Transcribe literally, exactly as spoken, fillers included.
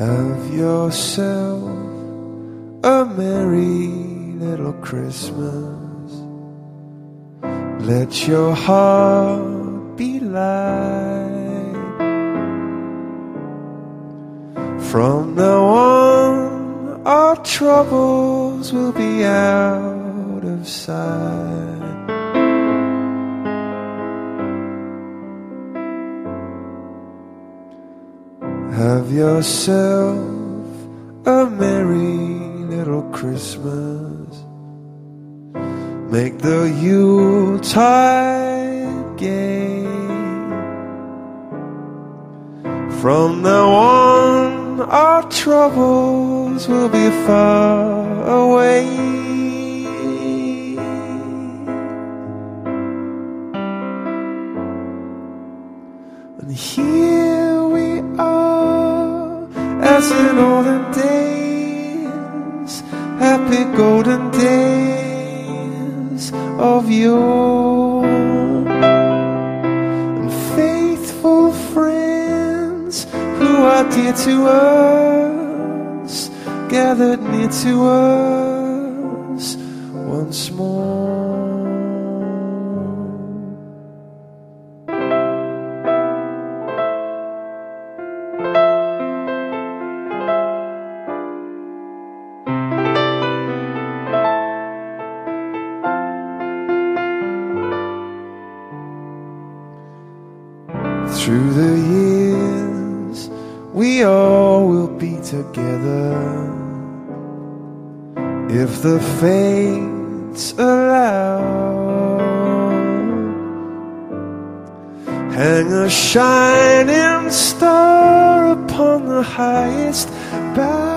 Have yourself a merry little Christmas. Let your heart be light. From now on, our troubles will be out of sight. Have yourself a merry little Christmas. Make the Yuletide gay. From now on, our troubles will be far away. And here we are, as in olden days, happy golden days of yore, and faithful friends who are dear to us, gathered near to us once more. Through the years, we all will be together, if the fates allow. Hang a shining star upon the highest bough.